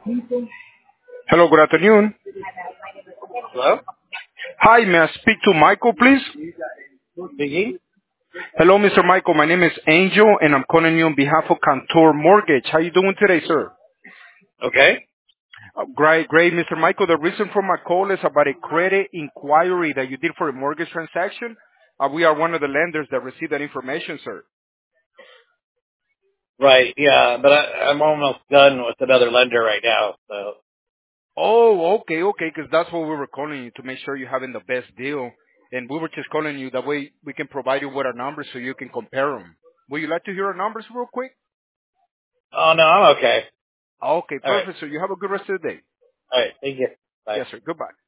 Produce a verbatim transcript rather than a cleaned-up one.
Hello, good afternoon. Hello? Hi, may I speak to Michael, please? Speaking? Hello, Mister Michael. My name is Angel, and I'm calling you on behalf of Cantor Mortgage. How you doing today, sir? Okay. Uh, great, great, Mister Michael. The reason for my call is about a credit inquiry that you did for a mortgage transaction. Uh, we are one of the lenders that received that information, sir. Right, yeah, but I, I'm almost done with another lender right now, so. Oh, okay, okay, because that's what we were calling you to make sure you're having the best deal. And we were just calling you that way we can provide you with our numbers so you can compare them. Would you like to hear our numbers real quick? Oh, no, I'm okay. Okay, All right. perfect. So you have a good rest of the day. All right. Thank you. Bye. Yes, sir. Goodbye.